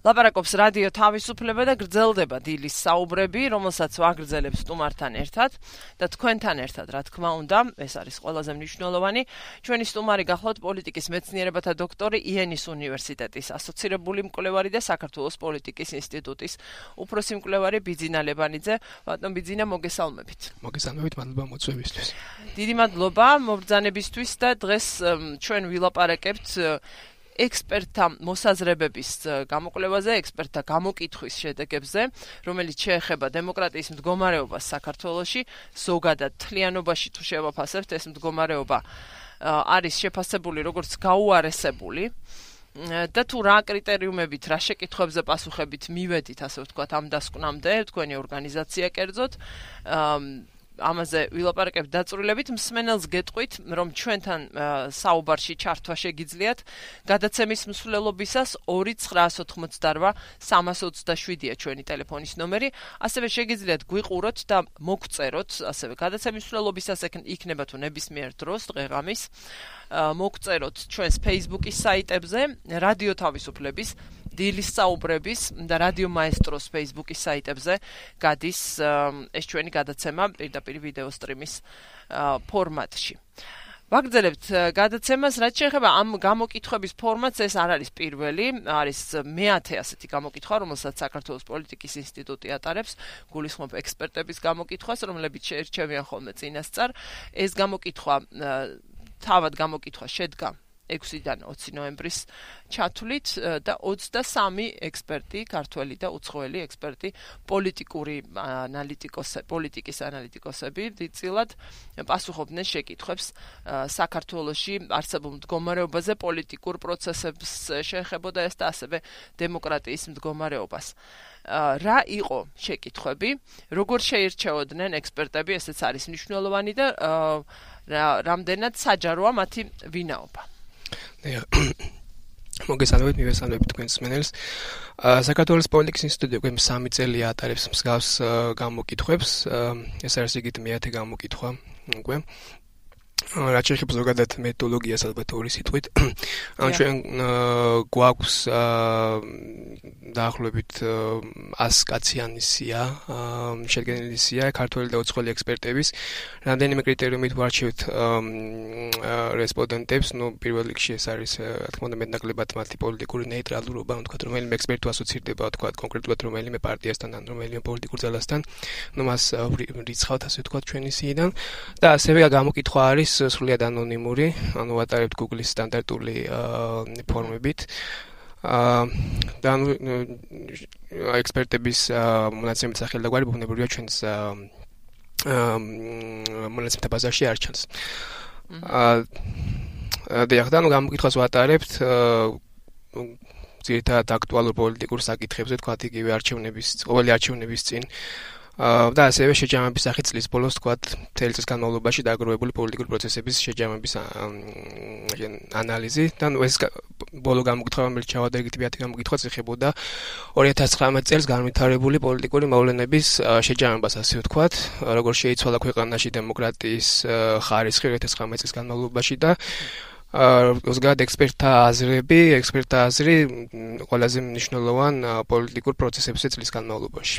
ლაპარაკობს რადიო თავისუფლება და გრძელდება დილის საუბრები, რომელსაც ვაგრძელებს სტუმართან ერთად და თქვენთან ერთად, რა თქმა უნდა, ეს არის ყველაზე მნიშვნელოვანი. ჩვენი სტუმარი გახლავთ პოლიტიკის მეცნიერებათა დოქტორი იენის უნივერსიტეტის ასოცირებული მკვლევარი და საქართველოს პოლიტიკის ინსტიტუტის უფროსი მკვლევარი ბიძინა ლებანიძე. ბატონ ბიძინა, მოგესალმებით. მოგესალმებით, მადლობა მოწვევისთვის. დიდი მადლობა მობრძანებისთვის და დღეს ჩვენ ვილაპარაკებთ ექსპერტთა მოსაზრებების გამოკვლევაზე, ექსპერტთა გამოკითხვის შედეგებზე, რომელიც შეეხება დემოკრატიის მდგომარეობას საქართველოში, ზოგადად თლიანობაში თუ შევაფასებთ, ეს მდგომარეობა არის შეფასებული როგორც გაუარესებული და თუ რა კრიტერიუმებით, რა შეკითხვებზე პასუხებით მივედით, ასე ვთქვათ, ამ დასკვნამდე, თქვენი ორგანიზაცია კერძოდ, ამაზე ვილაპარაკებთ დაწვრილებით. მსმენელს გეტყვით, რომ ჩვენთან საუბარში ჩართვა შეგიძლიათ გადაცემის მსვლელობისას 2-988-327-ია ჩვენი ტელეფონის ნომერი. ასევე შეგიძლიათ გვიყუროთ და მოგწეროთ, ასევე გადაცემის მსვლელობისას იქნება თუ ნებისმიერ დროს დღე-ღამის მოგწეროთ ჩვენს Facebook-ის საიტებზე, რადიო თავისუფლების, დილის საუბრების და რადიო მაესტროს Facebook-ის საიტებზე გადის ეს ჩვენი გადაცემა პირდაპირ ვიდეო სტრიმის ფორმატში. ვაგრძელებთ გადაცემას, რაც შეეხება ამ გამოკითხვების ფორმატს, ეს არ არის პირველი, არის მეათე ასეთი გამოკითხვა, რომელსაც საქართველოს პოლიტიკის ინსტიტუტი ატარებს, გულისხმობ ექსპერტების გამოკითხვას, რომლებიც შეერჩევიან ხოლმე წინასწარ. ეს გამოკითხვა თავად გამოკითხვა შედგა 6-დან 20 ნოემბრის ჩათვლით და 23 ექსპერტი, ქართველი და უცხოელი ექსპერტი, პოლიტიკის ანალიტიკოსები დიდწილად პასუხობდნენ შეკითხვებს საქართველოში არსებულ მდგომარეობაზე, პოლიტიკურ პროცესებს შეეხებოდა ეს და ასევე დემოკრატიის მდგომარეობას. რა იყო შეკითხვები, როგორ შეირჩეოდნენ ექსპერტები, ესეც არის მნიშვნელოვანი და რამდენად საჯაროა მათი ვინაობა. მოგესალმებით, მივესალმებით თქვენს მსმენელს. საქართველოს პოლიტიკის ინსტიტუტი უკვე 3 წელია ატარებს მსგავს გამოკითხვებს. ეს არის იგივე მეათე გამოკითხვა უკვე. რაც შეეხება ზოგადად მეთოდოლოგიას, ალბათ ორი სიტყვით. ჩვენ გვაქვს დაახლოებით 100 კაციანი სია, შედგენილი სია, ქართველი და უცხოელი ექსპერტების. რამდენიმე კრიტერიუმით ვარჩევთ რესპონდენტებს, პირველ რიგში ეს არის, რა თქმა უნდა, მეტნაკლებად მათი პოლიტიკური ნეიტრალურობა, ვთქვათ, რომელიმე ექსპერტი ასოცირდება, ვთქვათ, კონკრეტულად რომელიმე პარტიასთან ან რომელიმე პოლიტიკურ ძალასთან, მას რიცხავთ, ასე ვთქვათ, ჩვენი სიიდან და ასევე გამოკითხვა არის სრულიად ანონიმური, ანუ ვატარებთ Google-ის სტანდარტული ფორმებით. და ექსპერტების მონაცემების სახელი და გვარი ბუნებრივია ჩვენს მონაცემთა ბაზაში არ ჩანს. და გამოკითხვას ვატარებთ ძირითადად აქტუალურ პოლიტიკურ საკითხებზე, თქვათ, იგივე ყოველი არჩევნების წინ. და ასევე შეჯამების სახით წლის ბოლოს, თქვათ, მთელი წლის განმავლობაში დაგროვებული პოლიტიკური პროცესების შეჯამების ანალიზი. და ეს ბოლო გამოკითხვა, რომელიც ჩავადარებით მეათე გამოკითხვა, ეხებოდა 2019 წელს განვითარებული პოლიტიკური მოვლენების შეჯამებას, ასე ვთქვათ, როგორ შეიცვალა ქვეყანაში დემოკრატიის ხარისხი 2019 წლის განმავლობაში და ზოგადად ექსპერტთა აზრი ყველაზე მნიშვნელოვან პოლიტიკურ პროცესებზე წლის განმავლობაში.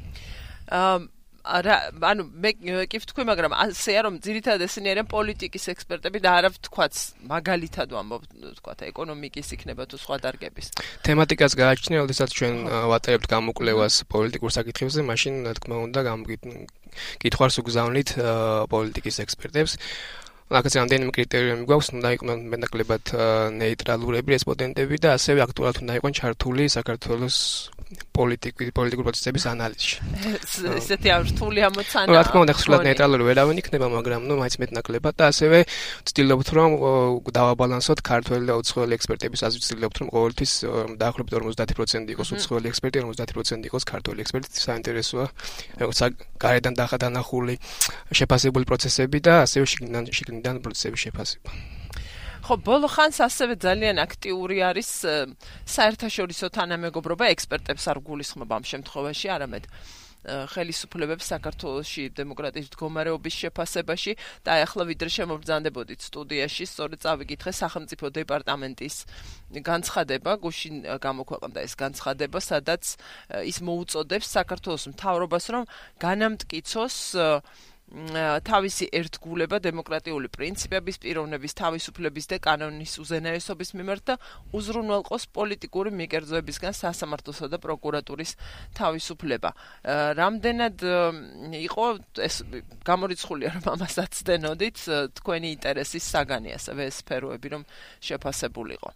ანუ მე კი ვთქვი, მაგრამ ასეა რომ ძირითადად ესენი არიან პოლიტიკის ექსპერტები და არა ვთქვათ მაგალითად ვამბობ, ვთქვათ, ეკონომიკის იქნება თუ სხვა დარგების. თემატიკას გააჩნია, როდესაც ჩვენ ვატარებთ გამოკვლევას პოლიტიკურ საკითხებზე, მაშინ რა თქმა უნდა კითხვას უგზავნით პოლიტიკის ექსპერტებს. აქაც რამდენიმე კრიტერიუმი გვაქვს, უნდა იყვნენ მეტნაკლებად ნეიტრალურები რესპონდენტები და ასევე აქტუალურად უნდა იყვნენ ჩართული საქართველოს პოლიტიკური პროცესების ანალიზში. ესეთი რთული ამოცანა. რა თქმა უნდა, ხსნად ნეიტრალური ვერავინ იქნება, მაგრამ მაინც მეტნაკლებად და ასევე ვცდილობთ, რომ დავაბალანსოთ ქართველი და უცხოელი ექსპერტების აზრით, ვცდილობთ, რომ ყოველთვის დაახლოებით 50% იყოს უცხოელი ექსპერტი, 50% იყოს ქართველი ექსპერტი. საინტერესოა, როგორც გარედან დანახული შეფასებული პროცესები და ასევე შიგნიდან პროცესების შეფასება. ხო, ბოლო ხანს ასევე ძალიან აქტიური არის საერთაშორისო თანამეგობრობა, ექსპერტებს არ გულისხმობ ამ შემთხვევაში, არამედ ხელისუფლებებს საქართველოში დემოკრატიის მდგომარეობის შეფასებაში და ახლა ვიდრე შემობრძანდებოდით სტუდიაში, სწორედ წავიკითხე სახელმწიფო დეპარტამენტის განცხადება, გუშინ გამოქვეყნდა ეს განცხადება, სადაც ის მოუწოდებს საქართველოს მთავრობას, რომ განამტკიცოს თავისი ერთგულება დემოკრატიული პრინციპების, პიროვნების თავისუფლების და კანონის უზენაესობის მიმართ და უზრუნველყოს პოლიტიკური მიკერძოებისგან სასამართლოსა და პროკურატურის თავისუფლება. რამდენად იყო ეს გამორიცხულია, რომ ამასაც ცდენოდით, თქვენი ინტერესის საგანი ასევე ეს სფეროები რომ შეფასებულიყო.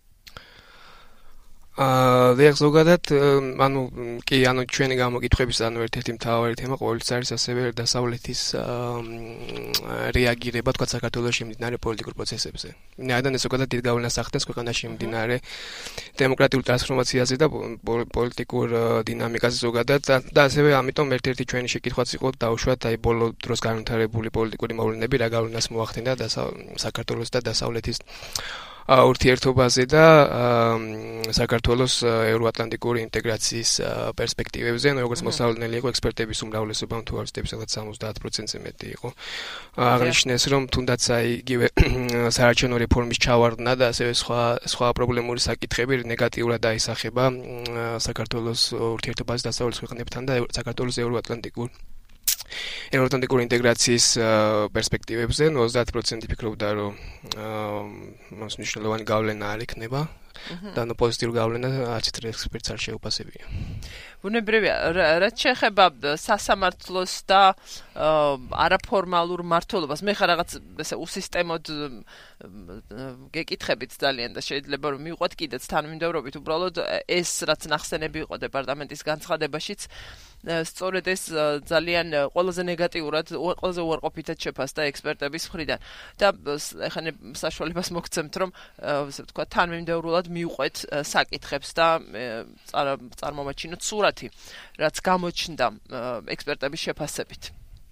დიახ, ზოგადად, ჩვენი გამოკითხვების ერთ-ერთი მთავარი თემა ყოველთვის არის ასევე დასავლეთის რეაგირება, თქვა საქართველოში მიმდინარე პოლიტიკურ პროცესებზე. ვინაიდან ეს ზოგადად დიდ გავლენას ახდენს ქვეყანაში მიმდინარე დემოკრატიულ ტრანსფორმაციაზე და პოლიტიკურ დინამიკაზე ზოგადად და ასევე ამიტომ ერთ-ერთი ჩვენი შეკითხვაც იყო დაუშვათ აი ბოლო დროს განვითარებული პოლიტიკური მოვლენები რა გავლენას მოახდინა საქართველოს და დასავლეთის ურთიერთობაზე და საქართველოს ევროატლანტიკური ინტეგრაციის პერსპექტივებზე, როგორც მოსავლელი იყო ექსპერტების უმრავლესობა, თუ არ ვცდები, სადაც 70%-ზე მეტი იყო. აღნიშნეს, რომ თუნდაც აი იგივე საარჩევნო რეფორმის ჩავარდნა და ასევე სხვა პრობლემური საკითხები ნეგატიურად აისახება საქართველოს ურთიერთობაზე დასავლეთის ქვეყნებთან და საქართველოს ევროატლანტიკური ინტეგრაციის პერსპექტივებზე 30% ფიქრობდა, რომ მას მნიშვნელოვანი გავლენა არ იქნება და პოზიტიური გავლენა არც ექსპერტს არ შეუპასებია. ბუნებრივია, რაც შეეხება სასამართლოს და არაფორმალურ მმართველობას, მე ხარ რაღაც ესე უსისტემოდ გეკითხებით ძალიან და შეიძლება რომ მივყვეთ კიდეც თანმიმდევრობით, უბრალოდ ეს რაც ნახსენები იყო დეპარტამენტის განცხადებაშიც სწორედ ეს ძალიან ყველაზე ნეგატიურად, ყველაზე უარყოფითად შეფასდა ექსპერტების მხრიდან. და ახლა საშუალებას მოგცემთ, რომ ასე ვთქვათ, თანმიმდევრულად მივყვეთ საკითხებს და წარმომაჩინოთ სურათი, რაც გამოჩნდა ექსპერტების შეფასებით.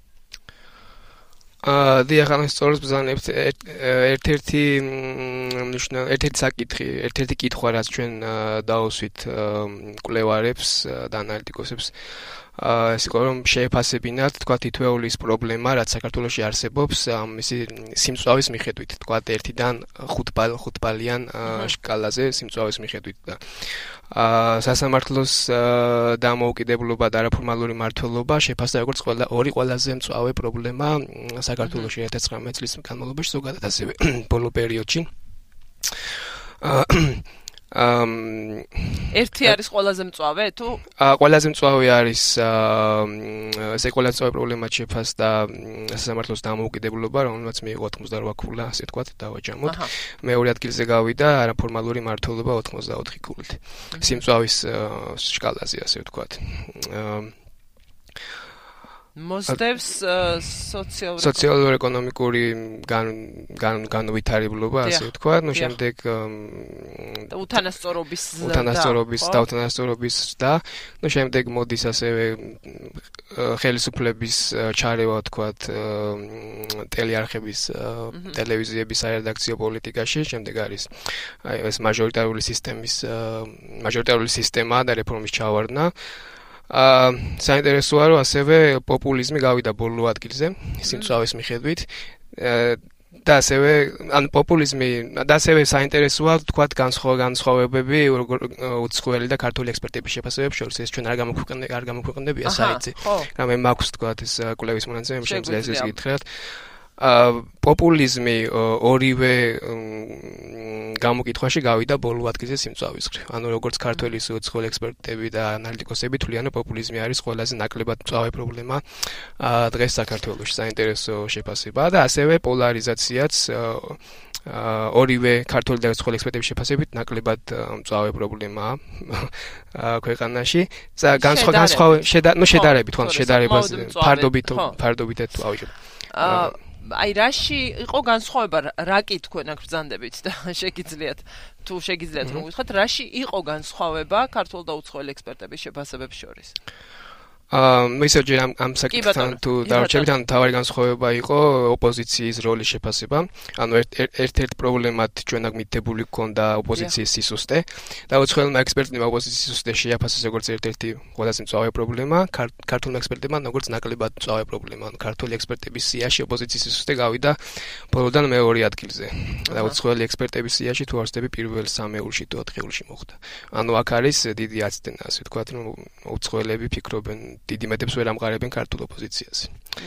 დიახ, სწორედ ბრძანებთ ერთ-ერთი კითხვა, რაც ჩვენ დავუსვით მკვლევარებს და ანალიტიკოსებს, ეს იყო რომ შეეფასებინათ, თქვა თითოეული ის პრობლემა, რაც საქართველოში არსებობს, მისი სიმწვავის მიხედვით, თქვა 1-დან 5 ბალიან სკალაზე სიმწვავის მიხედვით და სასამართლოს დამოუკიდებლობა და არაფორმალური მმართველობა შეფასდა როგორც ორი ყველაზე მწვავე პრობლემა საქართველოში 19 წლის განმავლობაში, ზოგადად ასევე ბოლო პერიოდში. ერთი არის ყველაზე მწვავე თუ? ყველაზე მწვავე არის ესე ყველაზე მწვავე პრობლემა შეფასდა სასამართლოს დამოუკიდებლობა, რომელმაც მიიღო 88 ქულა, ასე ვთქვათ, დავაჯამოთ. მეორე ადგილზე გავიდა არაფორმალური მმართველობა 84 ქულით. სიმწვავის სკალაზე, ასე ვთქვათ. მოსდევს სოციალურ-ეკონომიკური განვითარებლობა, ასე ვთქვათ, ну შემდეგ უთანასწორობის და ну შემდეგ მოდის ასევე ხელისუფლების ჩარევა, ვთქვათ, ტელეარხების, ტელევიზიების სარედაქციო პოლიტიკაში, შემდეგ არის აი ეს მაჟორიტარული სისტემა და რეფორმის ჩავარდნა. საინტერესოა, რომ ასევე პოპულიზმი გავიდა ბოლო ადგილზე, სიმწვავის მიხედვით. და ასევე პოპულიზმი და ასევე საინტერესოა, თქვათ, განსხვავებები უცხოელი და ქართული ექსპერტების შეფასებებს შორის. ეს ჩვენ არ გამოქვეყნებია საიტზე. რამე მაქვს, თქვათ, ეს კვლევის მონაცემები, შემიძლია ეს გითხრათ. პოპულიზმი ორივე გამოკითხვაში გავიდა ბოლო ადგილზე სიმწვავის მხრივ. ანუ როგორც ქართველი უცხოელი ექსპერტები და ანალიტიკოსები თვლიან, რომ პოპულიზმი არის ყველაზე ნაკლებად მწვავე პრობლემა დღეს საქართველოში. საინტერესო შეფასება და ასევე პოლარიზაციაც ორივე ქართული და უცხოელი ექსპერტების შეფასებით ნაკლებად მწვავე პრობლემაა ქვეყანაში. შედარებით, შედარებაზე ფარდობით თუ ავიღებ. აი რაში იყო განსხვავება, რა კითხვენ აქ ბრძანდებით და შეგიძლიათ რომ გითხრათ, რაში იყო განსხვავება ქართულ და უცხოელ ექსპერტების შეფასებებს შორის? ისე ჯერ ამ საკითხთან თუ დავარჩებით, ან თავარი განსხვავება იყო ოპოზიციის როლის შეფასება. ანუ ერთ-ერთ პრობლემად ჩვენ აქ მითითებული ჰქონდა ოპოზიციის სისუსტე და უცხოელმა ექსპერტებმა ოპოზიციის სისუსტე შეაფასეს როგორც ერთ-ერთი ყველაზე მწვავე პრობლემა, ქართულმა ექსპერტებმა როგორც ნაკლებად მწვავე პრობლემა. ანუ ქართული ექსპერტების სიაში ოპოზიციის სისუსტე გავიდა ბოლოდან მეორე ადგილზე. და უცხოელი ექსპერტების სიაში თუ არ ვცდები პირველ 3-ეულში თუ 4-ეულში მოხვდა. ანუ აქ არის დიდი აცდენა, ასე ვთქვათ, რომ უცხოელები ფიქრობენ დიდი მეტებს ვერ ამყარებენ ქართულ ოპოზიციას.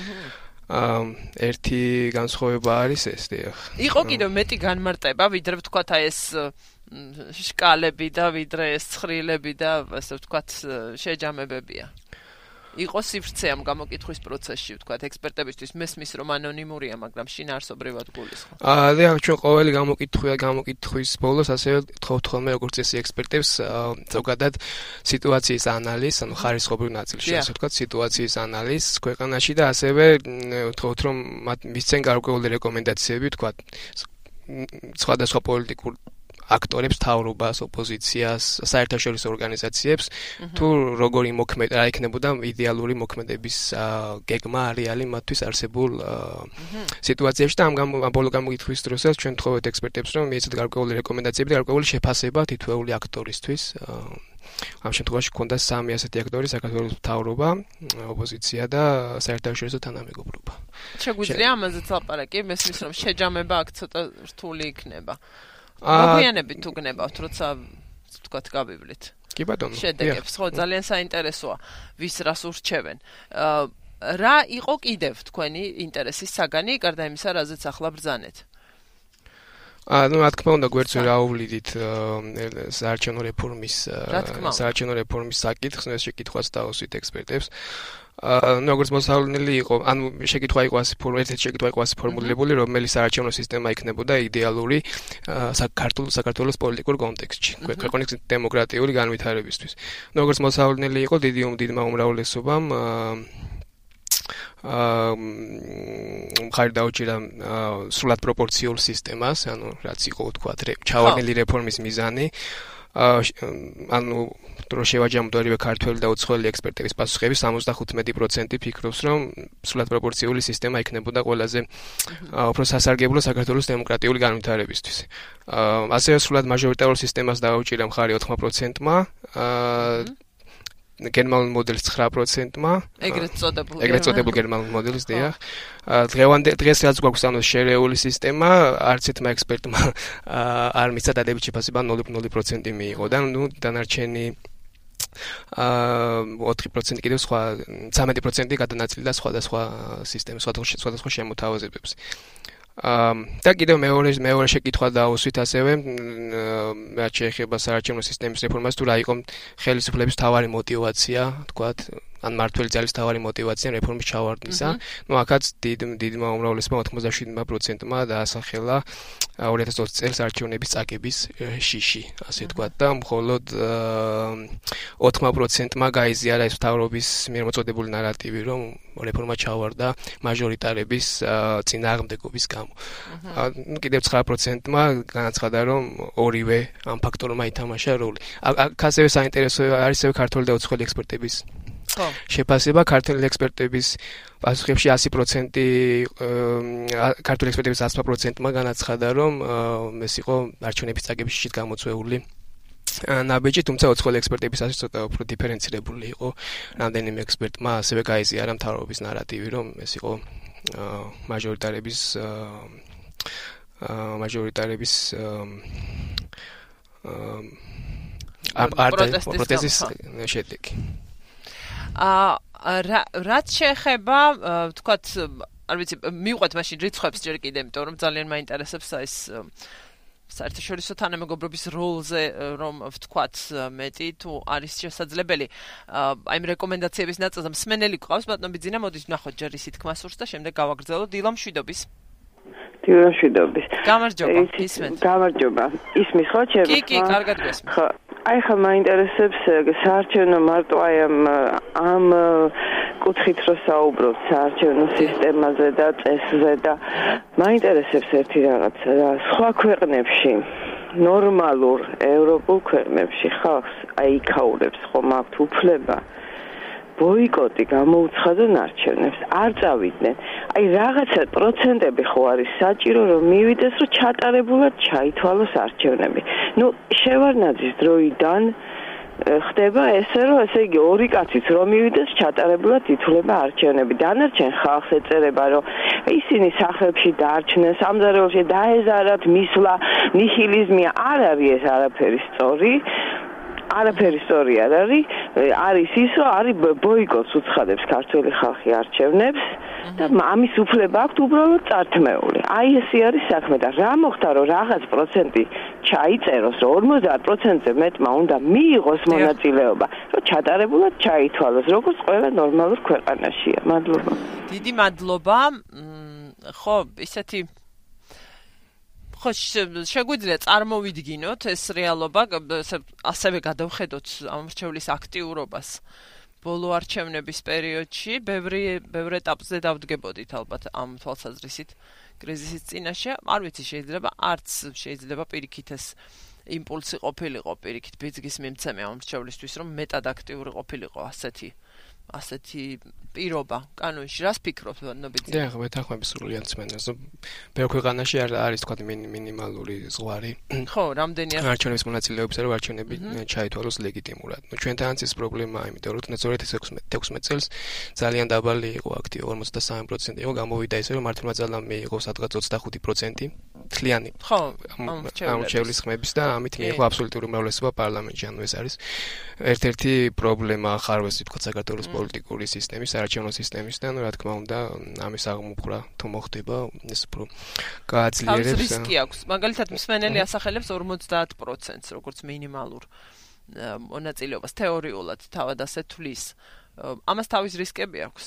ერთი განსხვავება არის ეს, დიახ. იყო კიდევ მეტი განმარტება, ვიდრე ვთქვათ აი ეს შკალები და ვიდრე ეს ცხრილები და ასე ვთქვათ შეჯამებებია. იყო სივრცე ამ გამოკითხვის პროცესში, ვთქვათ, ექსპერტებისთვის მესმის რომ ანონიმურია, მაგრამ შინაარსობრივად გულისხმობს. დიახ, ჩვენ ყოველი გამოკითხვის ბოლოს ასევე ვთხოვთ ხოლმე როგორც წესი ექსპერტებს ზოგადად სიტუაციის ანალიზს, ანუ ხარისხობრივ ნაწილში, ასე ვთქვათ, სიტუაციის ანალიზს ქვეყანაში და ასევე ვთხოვთ რომ მათ მისცენ გარკვეული რეკომენდაციები, ვთქვათ, სხვადასხვა პოლიტიკურ აქტორებს, თავრობას, ოპოზიციას, საერთაშორისო ორგანიზაციებს, თუ როგორი მოქმედება რა იქნებოდა იდეალური მოქმედების გეგმა არეალი მათთვის არსებულ სიტუაციებში და ამ ბოლო გამოკითხვის დროსაც ჩვენ ვთხოვეთ ექსპერტებს, რომ მიეცათ გარკვეული რეკომენდაციები და გარკვეული შეფასება თითოეული აქტორისთვის. ამ შემთხვევაში გქონდა 3 ასეთი აქტორი: საქართველოს მთავრობა, ოპოზიცია და საერთაშორისო თანამეგობრობა. შეგვიძლია ამაზეც ლაპარაკი, მესმის რომ შეჯამება აქ ცოტა რთული იქნება. მოგვიანებით თუ გნებავთ, როცა ვთქვათ გავივლით. კი ბატონო. შედეგებს, ხო, ძალიან საინტერესოა, ვის რას ურჩევენ. რა იყო კიდევ თქვენი ინტერესის საგანი, გარდა იმისა, რაზეც ახლა ბრძანეთ? ну, რა თქმა უნდა, გვერდს ვერ აუვლიდით საარჩევნო რეფორმის საკითხს, ეს შეკითხვაც დაუსვით ექსპერტებს. ну, როგორც მოსავლელი იყო, ანუ შეკითხვა იყო ასე ფორმულირებული, რომელი საარჩევნო სისტემა იქნებოდა იდეალური საქართველოს პოლიტიკურ კონტექსტში, ქვეყნის დემოკრატიული განვითარებისთვის. ну, როგორც მოსავლელი იყო, დიდმა უმრავლესობამ მხარი დაუჭირა სრულად პროპორციულ სისტემას, ანუ რაც იყო თქვა ჩავარდნილი რეფორმის მიზანი. ანუ რო შევაჯამოთ ორივე ქართველი და უცხოელი ექსპერტების პასუხები, 75% ფიქრობს, რომ სრულად პროპორციული სისტემა იქნებოდა ყველაზე უფრო სასარგებლო საქართველოს დემოკრატიული განვითარებისთვის. ასევე სრულად მაჟორიტარულ სისტემას დაუჭირა მხარი 4%-მა, გერმანულ მოდელს 9%-მა, ეგრეთ წოდებულ გერმანულ მოდელს, დიახ. დღეს რაც გვაქვს ანუ შერეული სისტემა, არც ერთმა ექსპერტმა არ მისცა დადებით შეფასება 0% მიიღო და ნუ დანარჩენი 4% კიდევ სხვა 13% გადანაწილდა სხვადასხვა სისტემის, სხვადასხვა შემოთავაზებებს. და კიდევ მეორე შეკითხვა დაუსვით ასევე რაც შეეხება საარჩევნო სისტემის რეფორმას, თუ რა იყო ხელისუფლების მთავარი мотиваცია, თქვათ, ან მართველი ძალის მთავარი мотиваცია რეფორმის ჩავარდნისა. ну, აქაც დიდმა უმრავლესობამ 87%-მა დაასახელა 2020 წელს არჩევნების წაგების შიში, ასე ვთქვათ, და მხოლოდ 4%-მა გაიზიარა ეს მთავრობის მიერ მოწოდებული ნარატივი, რომ რეფორმა ჩავარდა მაჟორიტარების წინააღმდეგობის გამო. კიდევ 9%-მა განაცხადა, რომ ორივე ამ ფაქტორმა ითამაშა როლი. აქ ასევე საინტერესო არის ქართული და უცხოელი ექსპერტების შეფასება. ქართული ექსპერტების პასუხებში 100% ქართული ექსპერტების 100%-მა განაცხადა, რომ ეს იყო არჩევნების წაგების შიშით გამოწვეული ნაბიჯი, თუმცა უცხოელი ექსპერტების ასე ცოტა უფრო დიფერენცირებული იყო. რამდენიმე ექსპერტმა ასევე გაიზიარა მთავრობის ნარატივი, რომ ეს იყო მაჟორიტარების პროტესტის შედეგი. რაც შეეხება, ვთქვათ, არ ვიცი, მივყვეთ მაშინ რიცხვებს ჯერ კიდე, იმიტომ რომ ძალიან მაინტერესებს ეს საერთაშორისო თანამეგობრობის როლზე, რომ ვთქვათ, მეტი თუ არის შესაძლებელი. აი იმ რეკომენდაციების ნაწილზე მსმენელი გვყავს, ბატონო ბიძინა, მოდით ვნახოთ ჯერ ისით თქმა სურს და შემდეგ გავაგრძელოთ. დილა მშვიდობის. გამარჯობა, ისმენთ. გამარჯობა. ისმის ხო ჩემს? კი, კარგად გესმის. ხო. აი ხა მაინტერესებს საარჩევნო მარტო აი ამ კუთხით რო საუბრობთ საარჩევნო სისტემაზე და წესზე და მაინტერესებს ერთი რაღაცა რა სხვა ქვეყნებში ნორმალურ ევროპულ ქვეყნებში ხალხს აი იქაურებს ხომ აქვთ უფლება ბოიკოტი გამოუცხადონ არჩევნებს, არ წავიდნენ. აი რაღაცა პროცენტები ხო არის საჭირო რომ მივიდეს რომ ჩატარებულად ჩაითვალოს არჩევნები. შევარნაძის დროიდან ხდება ესე რომ ესე იგი ორი კაციც რომ მივიდეს ჩატარებულად ითვლება არჩევნები. დანარჩენ ხალხს ეწერება რომ ისინი სახლებში დარჩნენ, სამზარეულოში დაეზარათ მისვლა, ნიჰილიზმი არ არის ეს არაფერი სწორი. არაფერი სწორი არ არის ის რომ არის ბოიკოტს უცხადებს ქართველი ხალხი არჩევნებს და ამის უფლება აქვს უბრალოდ წართმეული. აი ესე არის საქმე და რა მოხდა რომ რაღაც პროცენტი ჩაიწეროს, რომ 50%-ზე მეტმა უნდა მიიღოს მონაწილეობა, რომ ჩატარებულად ჩაითვალოს, როგორც ყველა ნორმალურ ქვეყანაშია. მადლობა. დიდი მადლობა. ხო, ისეთი ხო შეგვიძლია წარმოვიდგინოთ ეს რეალობა, ასევე გადავხედოთ ამრჩევლის აქტიურობას ბოლო არჩევნების პერიოდში, ბევრი ეტაპზე დავდგებოდით ალბათ ამ თვალსაზრისით კრიზისის წინაშე. არ ვიცი, შეიძლება პირიქით ეს იმპულსი ყოფილიყო, პირიქით ბიძგის მიმცემი ამრჩევლისთვის, რომ მეტად აქტიური ყოფილიყო ასეთი პირობა კანონში. რას ფიქრობთ, ნობიძე? დიახ, მეთანხმები სრულიად მსმენელს. ბევრ ქვეყანაში არის თქვა მინიმალური ზღვარი. ხო, რამდენია არჩევნების მონაწილეობისა, რომ არჩევნები ჩაითვალოს ლეგიტიმურად. ჩვენთანაც ის პრობლემაა, იმიტომ რომ 2016 წელს ძალიან დაბალი იყო აქტივი, 53% იყო, გამოვიდა ისე რომ მართლმა ძალამ მიიღო სადღაც 25% თლიანი. ხო, ამრჩევლის ხმების და ამით მიიღო აბსოლუტური უმრავლესობა პარლამენტში. ანუ ეს არის ერთ-ერთი პრობლემა ხარვეს თქო საქართველოს პოლიტიკური სისტემის, არჩევნო სისტემის და რა თქმა უნდა ამის აღმოფხვრა თუ მოხდება ეს უფრო გააძლიერებს. რისკი აქვს. მაგალითად მსმენელი ასახელებს 50%-ს როგორც მინიმალურ მონაწილეობას თეორიულად თავად ასე თვლის. ამას თავის რისკები აქვს.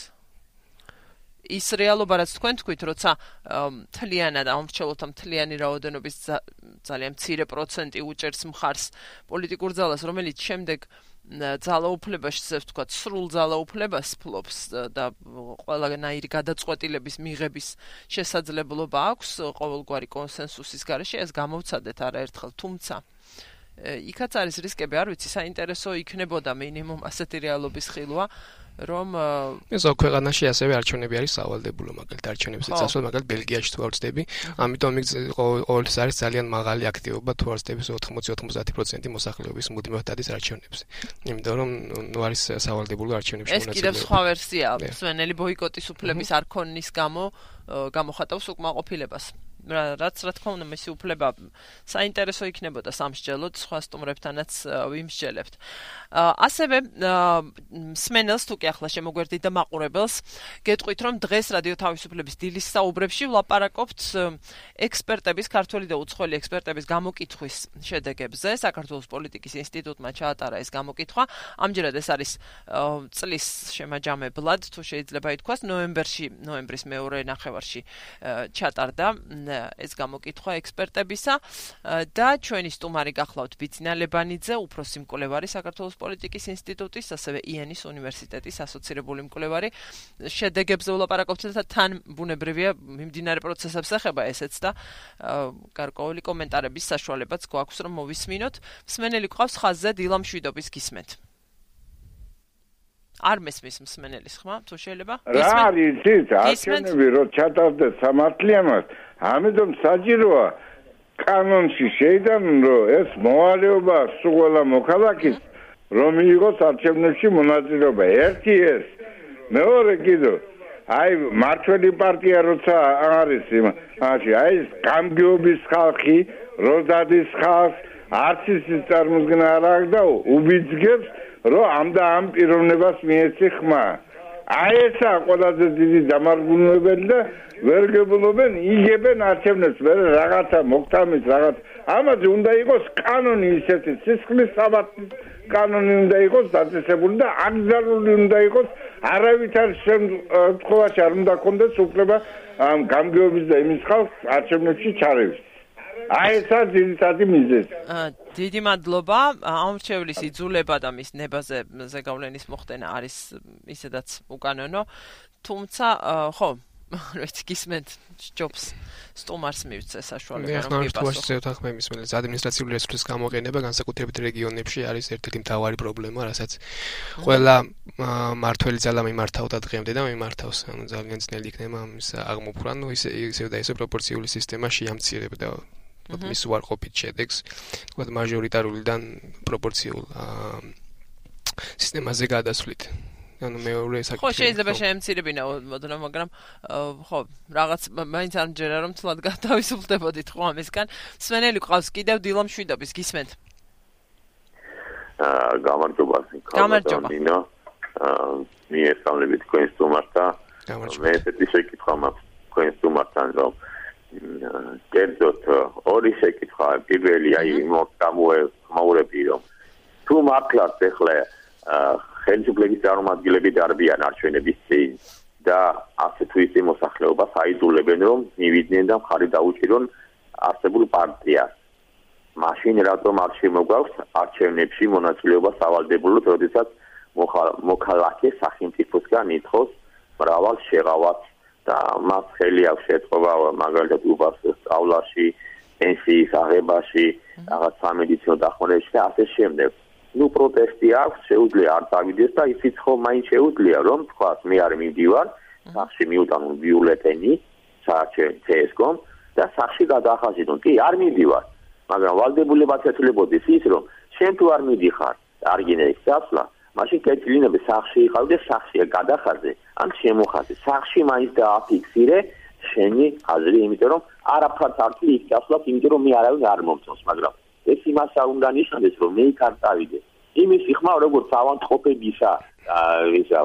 ის რეალობა რაც თქვენ თქვით, როცა თლიანად ამრჩევლთა მთლიანი რაოდენობის ძალიან მცირე პროცენტი უჭერს მხარს პოლიტიკურ ძალას, რომელიც შემდეგ ძალაუფლებაში, ასე ვთქვათ, სრულ ძალაუფლებას ფლობს და ყველანაირი გადაწყვეტილების მიღების შესაძლებლობა აქვს ყოველგვარი კონსენსუსის გარეშე, ეს გამოვცადეთ არაერთხელ, თუმცა იქაც არის რისკები, არ ვიცი, საინტერესო იქნებოდა მინიმუმ ასეთი რეალობის ხილვა, რომ ზოგ ქვეყანაში ასევე არჩევნები არის სავალდებულო, მაგალითად არჩევნებზე წასვლა, მაგალითად ბელგიაში თუ არ ვწდები, ამიტომ ყოველთვის არის ძალიან მაღალი აქტივობა, თუ არ ვწდები 80-90% მოსახლეობის მუდმივად დადის არჩევნებზე. იმიტომ რომ არის სავალდებულო არჩევნებში მონაწილეობა. ეს კიდევ სხვა ვერსია, მსმენელი ბოიკოტის უფლების არ ქონნის გამო გამოხატავს უკმაყოფილებას. რაც რა თქმა უნდა მისი უფლება საინტერესო იქნებოდა სამსჯელოდ სხვა სტუმრებთანაც ვიმსჯელებთ. ასევე მსმენელს თუ კი ახლა შემოგვერდით და მაყურებელს გეტყვით რომ დღეს რადიო თავისუფლების დილის საუბრებში ვლაპარაკობთ ექსპერტების, ქართველი და უცხოელი ექსპერტების გამოკითხვის შედეგებზე. საქართველოს პოლიტიკის ინსტიტუტმა ჩაატარა ეს გამოკითხვა. ამჯერად ეს არის წლის შემაჯამებლად, თუ შეიძლება ითქვას, ნოემბრის მეორე ნახევარში ჩატარდა ეს გამოკითხვა ექსპერტებისა და ჩვენი სტუმარი გახლავთ ბიძინა ლებანიძე, უფროსი მკვლევარი საქართველოს პოლიტიკის ინსტიტუტის, ასევე იანის უნივერსიტეტის ასოცირებული მკვლევარი. შედეგებზე ვლაპარაკობთ და თან ბუნებრივია მიმდინარე პროცესებს ეხება ესეც და გარკვეული კომენტარების საშუალებაც გვაქვს რომ მოვისმინოთ. მსმენელი გვყავს ხაზზე დილა მშვიდობის გისმენთ. არ მესმის მსმენელის ხმა, თუ შეიძლება? რა არის ის არჩევნები რომ ჩატარდეს სამართლიანად, ამიტომ საჭიროა კანონში შეიტანონ რომ ეს მოვალეობა სულ მოქალაქის რომ მიიღოს არჩევნებში მონაწილეობა. ერთი ეს, მეორე კიდევ აი მართველი პარტია როცა არის იმაში, აი ეს გამგეობის ხალხი, როდადის ხალხს არც ის წარმოქმნა არ აქვს და უბიძგებს რომ ამ პიროვნებას მიეცი ხმა. აი ესა ყველაზე დიდი დამარგუნებელი და ვერ გებულობენ, იგებენ არჩევნებს, ვერ რაღაცა მოხთამის რაღაც. ამაზე უნდა იყოს კანონი ისეთი, სისხლის საბატის კანონი უნდა იყოს დაწესებული და აკრძალული უნდა იყოს, არავითარ შემთხვევაში არ უნდა კონდეს უფლება ამ გამგეობის და იმის ხალხს არჩევნებში ჩარევის. აი ესა ძირითადი მიზეზი. დიდი მადლობა. ამრჩევლის იძულება და მის ნებაზე ზეგავლენის მოხდენა არის ისედაც უკანონო. თუმცა, ხო, როიც გისმენთ ჯობს სტუმარს მივცე საშუალება რომ გიპასუხო. ახლა მისმენელს ადმინისტრაციული რესურსის გამოყენება განსაკუთრებით რეგიონებში არის ერთ-ერთი მთავარი პრობლემა, რასაც ყველა მართველი ძალა მიმართავდა დღემდე და მიმართავს. ანუ ძალიან ძნელი იქნება ამის აღმოფხვრა, ну ისევ და ისევ პროპორციული სისტემა შეამცირებდა მის უარყოფით შედეგს, თქვათ მაჟორიტარულიდან პროპორციულ სისტემაზე გადასვლით. ანუ მეორე საკითხი. ხო, შეიძლება შეემცირებინა მოდნა, მაგრამ ხო, რაღაც მაინც არ მჯერა რომ თლად გათავისუფლდებოდით ხო ამისგან. სვენელი ყავს კიდევ დილამ შვიდობის გისმენთ. გამარჯობა. გამარჯობა. მიესალმებით თქვენ სტუმართა. მე ესეთი შეკითხვა მაქვს თქვენ სტუმართან, რომ კერძოდ ორი შეკითხვა. პირველი აი მოგვამოურები რომ თუ მართლაც ეხლა ხელისუფლების წარმომადგენლები დარბიან არჩევნების წინ და ასე თუ ისე მოსახლეობას აიძულებენ რომ მივიდნენ და მხარი დაუჭირონ არსებულ პარტიას. მაშინ რატომ არ შემოგვაქვს არჩევნებში მონაწილეობა სავალდებულოდ, როდესაც მოქალაქე სახელმწიფოსგან ითხოვს მრავალ შეღავას და მას ხელი აქვს შეტყობა მაგალითად უბას სწავლაში, პენსიის აღებაში, რაღაც სამედიცინო დახმარებაში და ასე შემდეგ. ნუ პროტესტი აქვს, შეუძლია არ წავიდეს და ისიც ხომ მაინც შეუძლია რომ თქვას მე არ მივდივარ, სახში მივტანო ბიულეტენი, საარჩევნო CSGO და სახში გადაახაზინონ. კი, არ მივდივარ, მაგრამ ვალდებულებაც ეთულებოდეს ის რომ შენ თუ არ მიდიხარ, არ გინექ დასვლა, მაშინ კეთილინები სახში იყავდე, სახში გადახაზე, ან შემოხაზე. სახში მაინც დააფიქსირე შენი აზრი, იმიტომ რომ არაფერს არ თვლი იქ დასვლას, იმიტომ რომ მე არავინ არ მომწონს, მაგრამ ეს იმას არ უნდა ნიშნავს, რომ მე იქ არ წავიდე. იმის ხმა როგორც ავანტყოფებისა, ისა,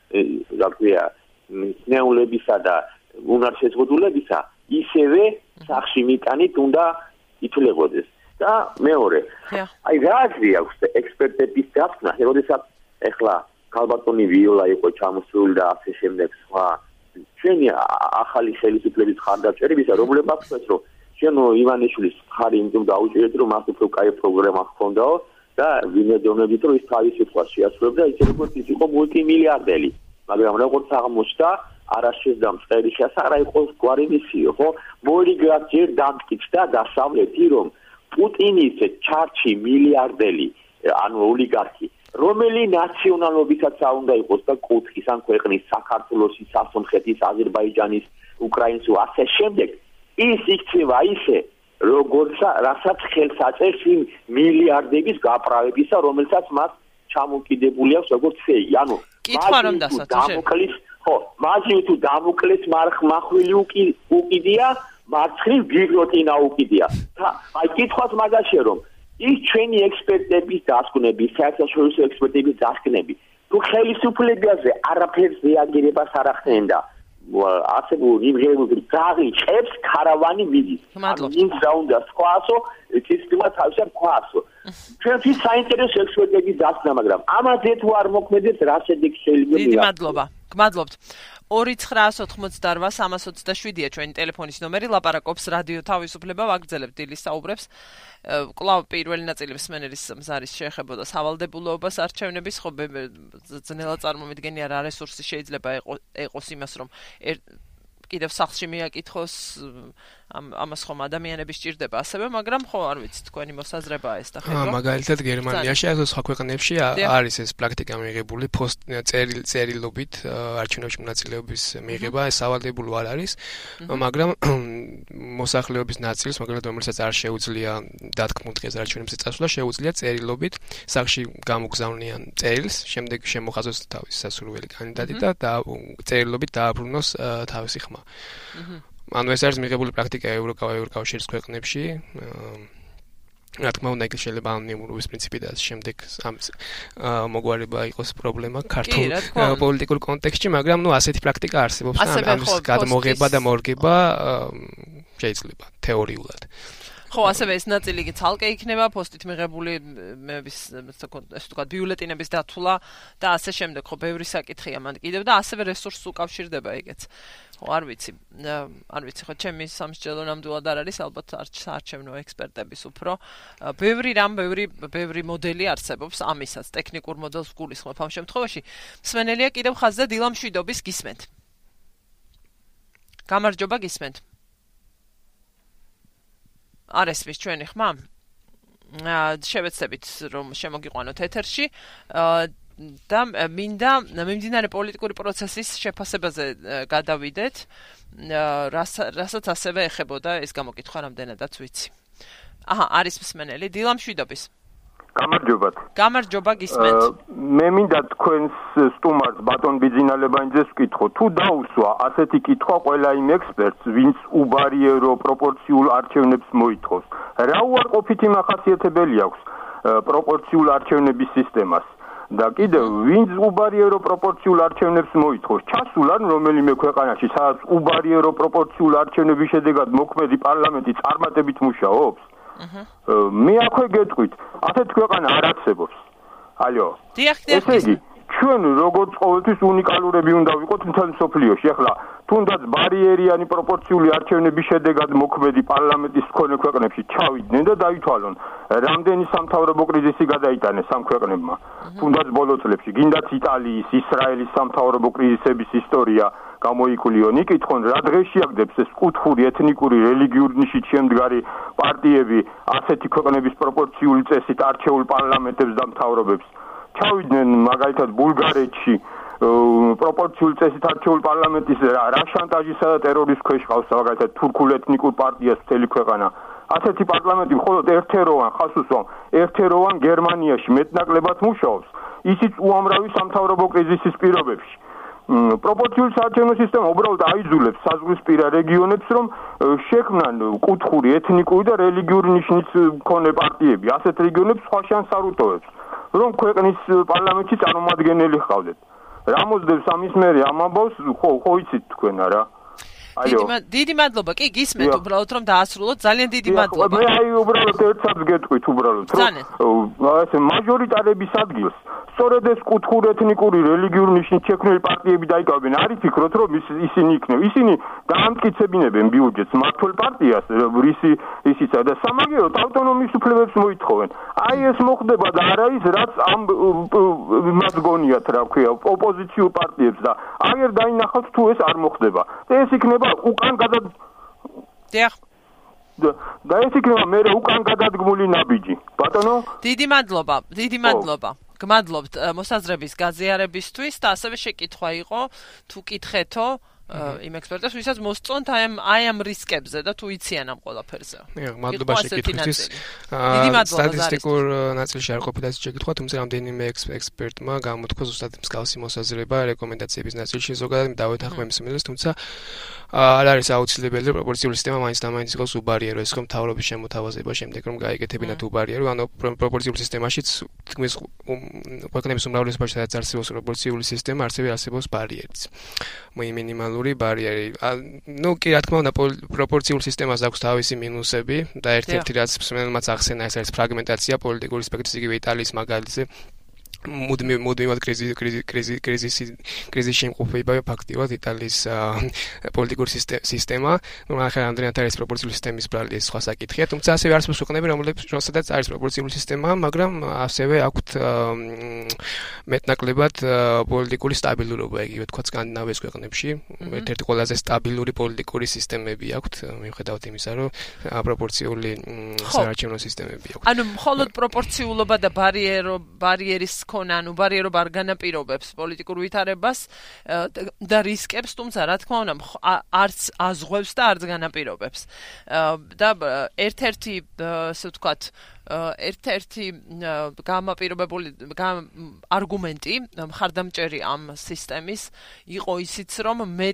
რა ნეულებისა და უნარშეზღუდულებისა, ისევე სახში მიტანით უნდა ითვლებოდეს. და მეორე, აი რა აზრი აქვს ექსპერტების დასკვნა, როდესაც ეხლა ქალბატონი ვიოლა იყო ჩამოსული და ასე შემდეგ სხვა ჩვენი ახალი ხელისუფლების ხარდაჭერებისა, რომლებაც ქვეს რომ შენო ივანიშვილის ხარი იმდენ დაუჭირეთ რომ მას უფრო კაი პროგრამა ჰქონდაო და ვინედონებით რომ ის თავის სიტყვას შეასრულებდა ისე როგორც ის იყო მულტიმილიარდელი, მაგრამ როგორც აღმოჩნდა არა შეძდა მწყერი შესაძარა იყო გვარი მისიო, ხო? მოლიგრაფ ჯერ დამტკიცდა დასავლეთი რომ პუტინის ჩარჩი მილიარდელი, ანუ ოლიგარქი, რომელი ნაციონალობისაც უნდა იყოს და კუთხის ან ქვეყნის საქართველოსის, საფრანგეთის, აზერბაიჯანის, უკრაინის და ასე შემდეგ, ის იქცევა ისე, როგორც რასაც ხელს აწევს იმ მილიარდების გაправებისა, რომელსაც მას ჩამოკიდებული აქვს როგორც ფეი. ანუ კითხვა რომ დასაწყისში. ხო, მასში თუ დამოკლეს მახვილი უკიდია, მარცხნივ გილოტინა უკიდია. აი კითხვას მაგაშია რომ ის ჩვენი ექსპერტების დასკვნები, საერთაშორისო ექსპერტების დასკვნები, თუ ხელისუფლებაზე არაფერს რეაგირებას არ ახდენენ და ასებულ იმღერებულ გაღიჭებს ქარავანი მიდის. ის რა უნდა სკواسო, სისტემა თავშე სკواسო. ჩვენი საინტერესო ექსპერტების დასკვნა, მაგრამ ამაზე თუ არ მოქმედებს, რა შედეგი შეიძლება დიდი მადლობა. გმადლობთ. 2998327-ია ჩვენი ტელეფონის ნომერი, ლაპარაკობს რადიო თავისუფლება, ვაგრძელებთ დილის საუბრებს. კვლავ პირველი ნაწილი მსმენელის მზარის შეეხებოდა სავალდებულოებას არჩევნების, ხო ძნელად წარმომიდგენია რა რესურსი შეიძლება ეყოს იმას, რომ კიდევ სახლში მიაკითხოს ამას ხომ ადამიანები სჭირდება ასევე, მაგრამ ხო არ ვიცი თქვენი მოსაზრებაა ეს და ხედვა. მაგალითად გერმანიაში და სხვა ქვეყნებში არის ეს პრაქტიკა მიღებული წერილობით არჩევნებში მონაწილეობის მიღება, ეს სავალდებულო არ არის, მაგრამ მოსახლეობის ნაწილს, მაგალითად რომელსაც არ შეუძლია დათქმულ დღეს არჩევნებზე წასვლა, შეუძლია წერილობით სახლში გამოგზავნიან წერილს, შემდეგ შემოხაზოს თავის სასურველი კანდიდატი და წერილობით დააბრუნოს თავისი ხმა. ანუ ეს არის მიღებული პრაქტიკა ევროკავშირის ქვეყნებში. რა თქმა უნდა, იქ შეიძლება ანონიმურობის პრინციპი და შემდეგ მოგვარება იყოს პრობლემა ქართულ პოლიტიკურ კონტექსტში, მაგრამ ასეთი პრაქტიკა არსებობს და ამის გადმოღება და მორგება შეიძლება თეორიულად. ხო, ასევე ეს ნაწილი კი ცალკე იქნება პოსტით მიღებული ესე ვთქვათ ბიულეტინების დათვლა და ასე შემდეგ, ხო, ბევრი საკითხია მან კიდევ და ასევე რესურსს უკავშირდება ეგეც. ხო, არ ვიცი, ხო, ჩემი სამსჯელო ნამდვილად არ არის, ალბათ საარჩევნო ექსპერტების უფრო. ბევრი მოდელი არსებობს ამისაც, ტექნიკურ მოდელს გულისხმობ ამ შემთხვევაში. მსმენელია კიდევ ხაზზე დილამ შვიდობის გისმენთ. გამარჯობა გისმენთ. არ ესმის ჩვენი ხმა? შევეცდებით რომ შემოგიყვანოთ ეთერში და მინდა მიმდინარე პოლიტიკური პროცესის შეფასებაზე გადავიდეთ, რასაც ასევე ეხებოდა ეს გამოკითხვა რამდენადაც ვიცი. არის მსმენელი დილამშვიდობის. გამარჯობა გისმენთ. მე მინდა თქვენს სტუმარს ბატონ ბიძინალებაინძეს ვკითხო, თუ დაუსვა ასეთი კითხვა ყველა იმ ექსპერტს, ვინც უბარიერო პროპორციულ არჩევნებს მოითხოვს. რა უარყოფითი მახასიათებელი აქვს პროპორციულ არჩევნების სისტემას? და კიდევ ვინც უბარიერო პროპორციულ არჩევნებს მოითხოვს, ჩასულან რომელიმე ქვეყანაში, სადაც უბარიერო პროპორციულ არჩევნების შედეგად მოქმედი პარლამენტი წარმატებით მუშაობს? მე აქვე გეტყვით, ასეთ ქვეყანა არ არსებობს. ალო. ესე იგი, ჩვენ როგორც ყოველთვის უნიკალურები უნდა ვიყოთ მთელ მსოფლიოში. ახლა თუნდაც ბარიერიანი პროპორციული არჩევნების შედეგად მოქმედი პარლამენტის მქონე ქვეყნებში ჩავიდნენ და დაითვალონ, რამდენი სამთავრობო კრიზისი გადაიტანეს ამ ქვეყნებმა. თუნდაც ბოლო წლებში, გინდაც იტალიის, ისრაელის სამთავრობო კრიზისების ისტორია გამოიკულიონ, იკითხონ, რა დღეს შეაგდებს ეს კუთხური, ეთნიკური, რელიგიური ნიშით შემდგარი პარტიები ასეთი ქვეყნების პროპორციული წესით არჩეულ პარლამენტებს და მთავრობებს. ჩავიდნენ მაგალითად ბულგარეთში პროპორციულ წესით არჩეულ პარლამენტის რა შანტაჟისა და ტერორის ქვეშ ყავს მაგალითად თურქულ ეთნიკურ პარტიას მთელი ქვეყანა. ასეთი პარლამენტი მხოლოდ ერთეროვან ხას უსვამ, ერთეროვან გერმანიაში მეტნაკლებად მუშაობს, ისიც უამრავი სამთავრობო კრიზისის პირობებში. პროპორციული საარჩევნო სისტემა უბრალოდ აიძულებს საზღვრისპირა რეგიონებს, რომ შექმნან კუთხური, ეთნიკური და რელიგიური ნიშნით მქონე პარტიები, ასეთ რეგიონებს სხვა შანსს არ უტოვებს, რომ ქვეყნის პარლამენტში წარმომადგენელი ჰყავდეთ. რა მოძდებს ამის მერე ამ ამბავს, ხო იცით თქვენ არა? დიდი მადლობა, კი გისმენთ უბრალოდ რომ დაასრულოთ, ძალიან დიდი მადლობა. მე უბრალოდ ერთსაც გეტყვით უბრალოდ, რომ ესე მაჟორიტარების ადგილს სწორედ ეს კუთხური ეთნიკური რელიგიური ნიშნით შექმნილი პარტიები დაიკავებენ. არ იფიქროთ, რომ ისინი იქნებ. ისინი დაამტკიცებინებენ ბიუჯეტს მართულ პარტიას, ისისა და სამაგიეროდ ავტონომიის უფლებებს მოითხოვენ. აი ეს მოხდება და არა ის, რაც ამ მათ გონიათ, რა ქვია, ოპოზიციურ პარტიებს და აღარ დაინახავთ თუ ეს არ მოხდება. ეს იქნება უკან და ეს იქნება მე უკან გადადგმული ნაბიჯი. ბატონო? დიდი მადლობა. გმადლობთ მოსაზრების გაზიარებისთვის და ასევე შეკითხვა იყო თუ კითხეთო იმ ექსპერტებს, ვისაც მოსწონთ აი ამ რისკებზე და თუ იციან ამ ყველაფერზე. მადლობა შეკითხვისთვის. სტატისტიკურ ნაწილში არ ყოფილა შეკითხვა, თუმცა რამდენიმე ექსპერტმა გამოთქვა ზუსტად მსგავსი მოსაზრება რეკომენდაციების ნაწილში, ზოგადად დავეთანხმე მსმენელს, თუმცა არ არის აუცილებელი პროპორციული სისტემა მაინც და მაინც იყოს უბარიერო, ეს რომ მთავრობის შემოთავაზება შემდეგ რომ გაიგეთებინათ უბარიერო, ანუ პროპორციულ სისტემაშიც თქმის ქვეყნების უმრავლესობაში სადაც არსებობს პროპორციული სისტემა, ასევე არსებობს ბარიერიც. მინიმალური ბარიერი. კი რა თქმა უნდა პროპორციულ სისტემას აქვს თავისი მინუსები და ერთ-ერთი რაც მსმენელმაც ახსენა, ეს არის ფრაგმენტაცია პოლიტიკური სპექტრის იგივე იტალიის მაგალითზე. მუდმივად კრიზისში იმყოფება ფაქტიურად იტალიის პოლიტიკური სისტემა, ახლა რამდენად არის პროპორციული სისტემის ბრალი ეს სხვა საკითხია, თუმცა ასევე არსებობს ქვეყნები, რომელსაც არის პროპორციული სისტემა, მაგრამ ასევე აქვთ მეტნაკლებად პოლიტიკური სტაბილურობა, იგივე თქვა სკანდინავიის ქვეყნებში, ერთ-ერთი ყველაზე სტაბილური პოლიტიკური სისტემები აქვთ, მიუხედავად იმისა, რომ პროპორციული საარჩევნო სისტემები აქვთ. ანუ მხოლოდ პროპორციულობა და ბარიერის ანუ ბარიერობა არ განაპირობებს პოლიტიკურ ვითარებას და რისკებს, თუმცა რა თქმა უნდა არც აზღვევს და არც განაპირობებს. და ერთ-ერთი ასე ვთქვათ ერთ-ერთი გამაპირობებული არგუმენტი მხარდამჭერი ამ სისტემის იყო ისიც, რომ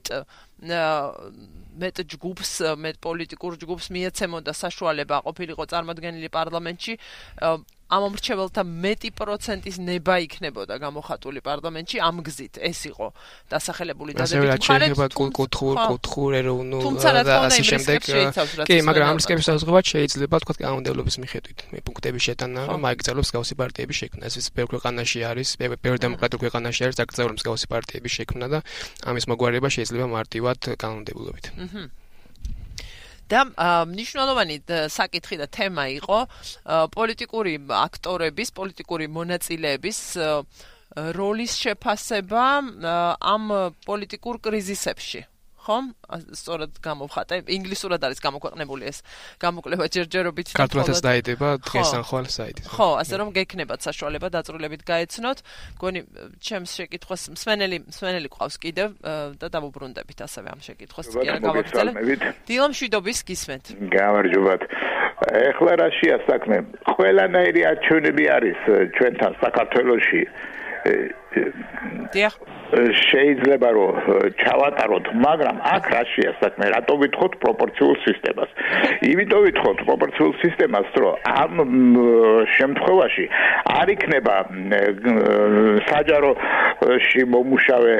მეტ ჯგუფს, მეტ პოლიტიკურ ჯგუფს მიეცემოდა საშუალება ყოფილიყო წარმოდგენილი პარლამენტში ამ მრჩეველთა მეტი პროცენტის ნება იქნებოდა გამოხატული პარლამენტში ამ გზით. ეს იყო დასახელებული დადებითი მხარე. კუთხურ ეროვნულ და ასე შემდეგ. კი, მაგრამ ამ რისკების საზღვრად შეიძლება თქვა კანონმდებლობის მიხედვით პუნქტების შეტანა, რომ აიგრძელოს მსგავსი პარტიების შექმნა. ეს ბევრ ქვეყანაში არის, ბევრ დემოკრატიულ ქვეყანაში არის აკრძალული მსგავსი პარტიების შექმნა და ამის მოგვარება შეიძლება მარტივად კანონმდებლობით. და მნიშვნელოვანი საკითხი და თემა იყო პოლიტიკური აქტორების, პოლიტიკური მონაწილეების როლის შეფასება ამ პოლიტიკურ კრიზისებში. ხომ? სწორად გამოვხატე. ინგლისურად არის გამოქვეყნებული ეს გამოკლება ჯერჯერობით. ქართულადაც დაიდება დღეს ან ხვალ საიტით. ხო, ასე რომ გექნებათ საშუალება დაწვრილებით გაეცნოთ. გონი ჩემს შეკითხვას მსმენელი ყავს კიდევ და დავუბრუნდებით ასევე ამ შეკითხვას კი არა გავაგრძელებ. დილა მშვიდობის გისმენთ. გამარჯობათ. ეხლა რაშია საქმე? ყველანაირი არჩევნები არის ჩვენთან საქართველოში. დიახ. შეიძლება რომ ჩავატაროთ, მაგრამ აქ რაშია საქმე? რატო ვითხოვთ პროპორციულ სისტემას? იმიტომ ვითხოვთ პროპორციულ სისტემას, რომ ამ შემთხვევაში არ იქნება საჯაროში მომუშავე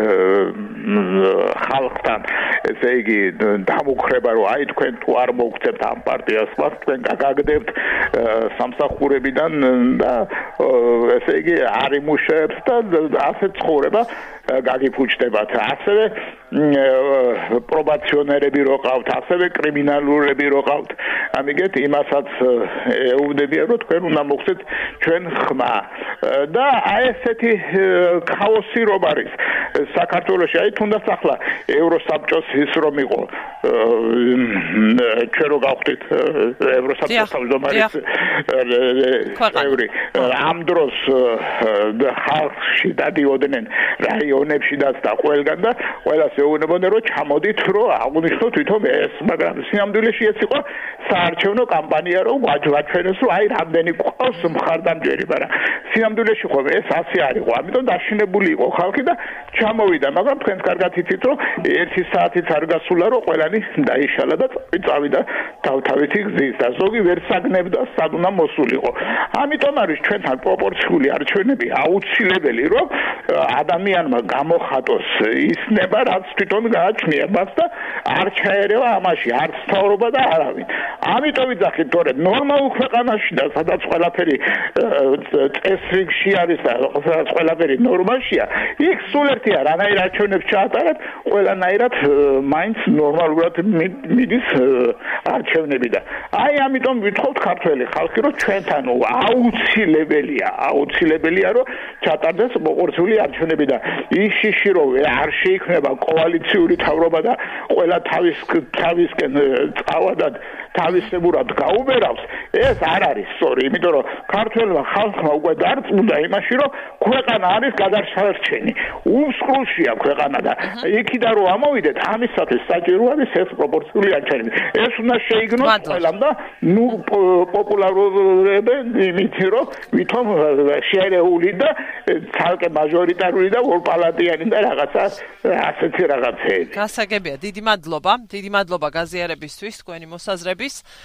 ხალხთან, ესე იგი დამუხრება, რომ აი თქვენ თუ არ მოგწევთ ამ პარტიას, თქვენ გაგაგდებთ სამსახურებიდან და ესე იგი არ იმუშავებს და ასე ცხოვრება გაგიფუჭდებათ. ასევე პრობაციონერები რო ყავთ, ასევე კრიმინალურები რო ყავთ. ამიგეთ იმასაც ეუბნებიან, რომ თქვენ უნდა მოგცეთ ჩვენ ხმა. და აი ესეთი ქაოსი რომ არის საქართველოში, აი თუნდაც ახლა ევროსაბჭოს ის რომ იყო ჩვენ რო გავხდით ევროსაბჭოს თავმჯდომარის ამ დროს ხალხში დადიოდნენ რაიონებშიდაც და ყველგან და ყველას ეუბნებოდნენ რომ ჩამოდით რომ აღვნიშნოთ თვითონ ეს, მაგრამ სინამდვილეში ეს იყო საარჩევნო კამპანია რომ ვაჩვენოს რომ აი რამდენი ყავს მხარდამჭერი, მაგრამ სინამდვილეში ხო ეს ასე არ იყო, ამიტომ დაშინებული იყო ხალხი და ჩამოვიდა, მაგრამ თქვენს კარგად იცით რომ 1 საათიც არ გასულა რომ ყველანი დაიშალა და წავიდა თავთავითი გზის და ზოგი ვერ საგნებდა სად უნდა მოსულიყო. ამიტომ არის ჩვენთან პროპორციული არჩევნები აუცილებელი რომ ადამიანმა გამოხატოს ის ნება რაც თვითონ გააჩნია მას და არ ჩაერევა ამაში არც თავრობა და არავინ. ამიტომ ვიძახით თორე ნორმალურ ქვეყანაში და სადაც ყველაფერი წესრიგში არის და სადაც ყველაფერი ნორმალშია, იქ სულ ერთია რანაირ არჩევნებს ჩაატარებთ, ყველანაირად მაინც ნორმალურად მიდის არჩევნები და აი ამიტომ ვითხოვთ ქართველი ხალხი რომ ჩვენთან აუცილებელია რომ ჩატარდეს პროპორციული არჩევნები და ისში რომ არ შეიქმნება კოალიციური თავრობა და ყველა თავისკენ წავადად თავისებურად გაუბერავს, ეს არ არის სწორი, იმიტომ რომ ქართველმა ხალხმა უკვე დარწმუნდა იმაში, რომ ქვეყანა არის გადარჩენილი. უსკრულშია ქვეყანა და იქიდან რომ ამოვიდეთ, ამისათვის საჭირო არის ეს პროპორციული არჩევნები. ეს უნდა შეიგნოს ყველამ და პოპულარობები იმით, რომ ვითომ შეერეული და ცალკე მაჟორიტარული და ორპალატიანი და რაღაცა ასეთი რაღაცეები. გასაგებია, დიდი მადლობა გაზიარებისთვის, თქვენი მოსაზრების.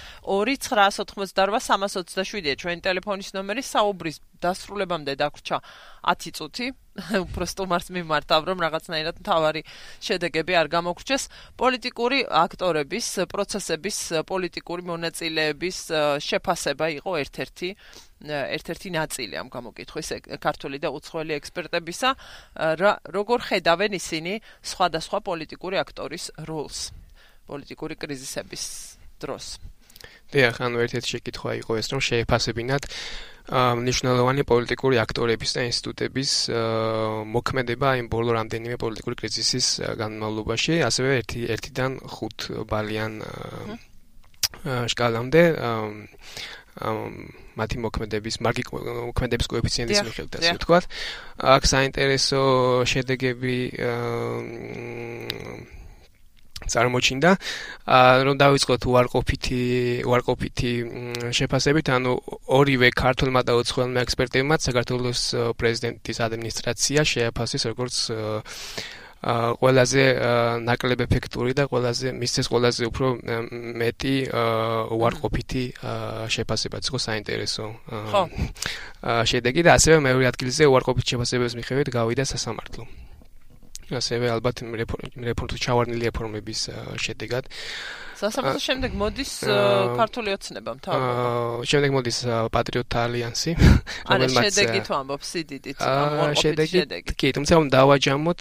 2-988-327 ჩვენი ტელეფონის ნომერი. საუბრის დასრულებამდე დაგვრჩა 10 წუთი. უფრო სტუმარს მიმართავ, რომ რაღაცნაირად მთავარი შედეგები არ გამოგვრჩეს. პოლიტიკური აქტორების, პროცესების, პოლიტიკური მონაწილეების შეფასება იყო ერთ-ერთი ნაწილი ამ გამოკითხვის ქართული და უცხოელი ექსპერტებისა, როგორ ხედავენ ისინი სხვადასხვა პოლიტიკური აქტორის როლს პოლიტიკური კრიზისების დროს. დიახ, ანუ ერთ-ერთი შეკითხვა იყო ეს, რომ შეეფასებინათ მნიშვნელოვანი პოლიტიკური აქტორების და ინსტიტუტების მოქმედება იმ ბოლო რამდენიმე პოლიტიკური კრიზისის განმავლობაში, ასევე 1-დან 5 ბალიან სკალამდე მათი მოქმედების კოეფიციენტის მიხედვით, ასე ვთქვათ. აქ საინტერესო შედეგები წარმოჩინდა, რომ დავიწყოთ უარყოფითი შეფასებით, ანუ ორივე ქართულმა და უცხოელმა ექსპერტებმა საქართველოს პრეზიდენტის ადმინისტრაცია შეაფასეს როგორც ყველაზე ნაკლებ ეფექტური და ყველაზე უფრო მეტი უარყოფითი შეფასებაც იყო საინტერესო შედეგი და ასევე მეორე ადგილზე უარყოფითი შეფასებების მიხედვით გავიდა სასამართლო. ასევე ალბათ ჩავარდნილი რეფორმების შედეგად. სასამართლოს შემდეგ მოდის ქართული ოცნება მთავრობა. შემდეგ მოდის პატრიოტთა ალიანსი, რომელმაც შედეგი თუ ამბობს სიდიდით, შედეგი. კი, თუმცა დავაჯამოთ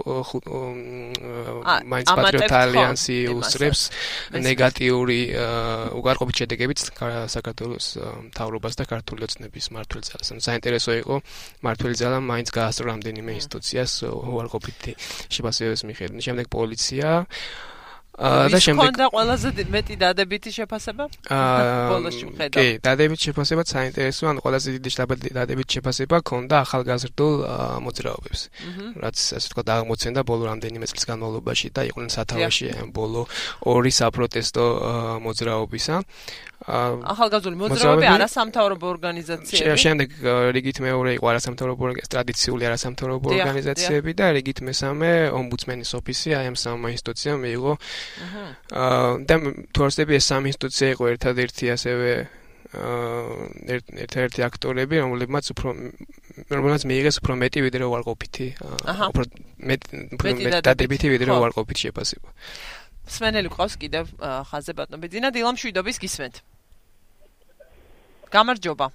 მაინც პატრიოტთა ალიანსი უსწრებს ნეგატიური უარყოფით შედეგებით საქართველოს მთავრობას და ქართული ოცნების მმართველ ძალას. საინტერესო იყო მმართველი ძალა მაინც გაასწრო რამდენიმე ინსტიტუციას უარყოფითი შეფასებების მიხედვით. შემდეგ პოლიცია და შემდეგ კონდა ყველაზე მეტი დადებითი შეფასება? ბოლოში მხედავ. კი, დადებითი შეფასება საინტერესოა, ან ყველაზე დიდი დადებითი შეფასება ქონდა ახალგაზრდულ მოძრაობებს. რაც ასე ვთქვათ, აღმოცენდა ბოლო რამდენიმე წლის განმავლობაში და იყვნენ სათავეში ბოლო ორი საპროტესტო მოძრაობისა. ახალგაზრდული მოძრაობები არასამთავრობო ორგანიზაციები. შემდეგ რიგით მეორე იყო არასამთავრობო ტრადიციული არასამთავრობო ორგანიზაციები და რიგით მესამე ომბუდსმენის ოფისი, აი ამ სამმა ინსტიტუციამ მიიღო და თორსები ეს სამი ინსტიტუცია იყო ერთადერთი ასევე ერთ-ერთი აქტორები, რომლებმაც მიიღეს უფრო მეტი ვიდრე უარყოფითი, უფრო მეტი დადებითი ვიდრე უარყოფითი შეფასება. სვენელი ყავს კიდევ ხაზე ბატონო ბიძინა დილა მშვიდობის გისმენთ. გამარჯობა.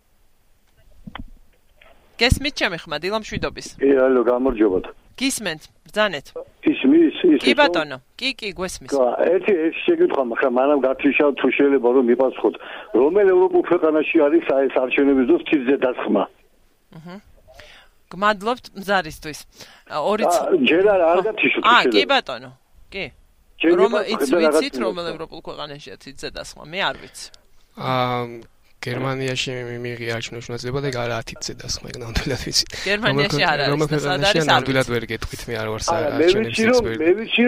გესმით ჩემი ხმა დილა მშვიდობის. კი, ალო, გამარჯობათ. გისმენთ, ბრძანეთ. ისმის. კი ბატონო, კი, გვესმის. ერთი შეგიძლია მაგრამ მანამ გათიშავ თუ შეიძლება რომ მიპასუხოთ, რომელ ევროპულ ქვეყანაში არის ეს არჩევნების დროს თითზე დასხმა? გმადლობთ მზარისთვის. ჯერ არ გათიშოთ. კი ბატონო, კი. რომ იცით რომელ ევროპულ ქვეყანაშია თითზე დასხმა? მე არ ვიცი. გერმანიაში მიიღია არჩევნების მონაწილეობა და არა 10 წელი დასხმა იქ ნამდვილად ვიცი. გერმანიაში არ არის. რომელ ქვეყანაში ნამდვილად ვერ გეტყვით მე არ ვარ არჩევნების ექსპერტი.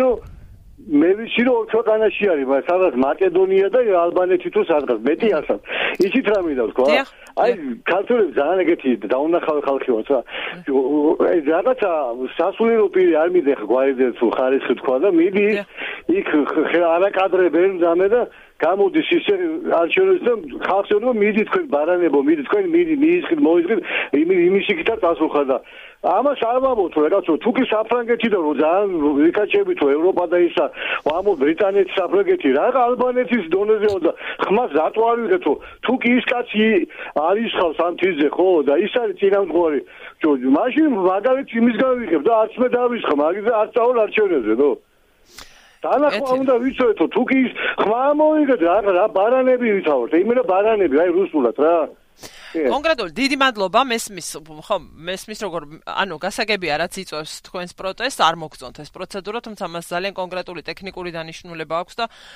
მე ვიცი რომ ქვეყანაში არის, მაგრამ სადაც მაკედონია და ალბანეთი თუ სადღაც მეტი ასად. იცით რა მინდა ვთქვა? აი ქართველები ძალიან ეგეთი დაუნახავი ხალხი ვართ რა. აი რაღაცა სასულიერო პირი არ მიდეხ გვაიდებს თუ ხარისხი თქვა და მიდი იქ არაკადრებენ ძამე და გამოდის ისე არჩევნებს და ხალხს რომ მიდი თქვენ ბარანებო, მიდი თქვენ მიისხით, მოისხით, იმის იქით წასულხარ და ამას არ ვამბობთ რა კაცო, თუ კი საფრანგეთიდან რომ ძალიან ვიკაჩები თუ ევროპა და ისა, ვამბობ ბრიტანეთის საფრანგეთი, რა ალბანეთის დონეზეო და ხმას რატო არ ვიღეთო, თუ კი ის კაცი არის ხავს ამ თიზზე ხო და ის არის წინამძღვარი, მაშინ მაგალითად იმის გავიღებ და არც მე დავისხა, მაგაზე არ წავალ არჩევნებზე, ნო დანახვა უნდა ვიცოდეთო, თუ კი ხმა მოიგეთ რა ბარანები ვითავოთ, იმენა ბარანები, აი რუსულად რა. კონკრეტულად დიდი მადლობა მესმის როგორ ანუ გასაგებია რაც იწვევს თქვენს პროტესტს არ მოგწონთ ეს პროცედურა თუმცა მას ძალიან კონკრეტული ტექნიკური დანიშნულება აქვს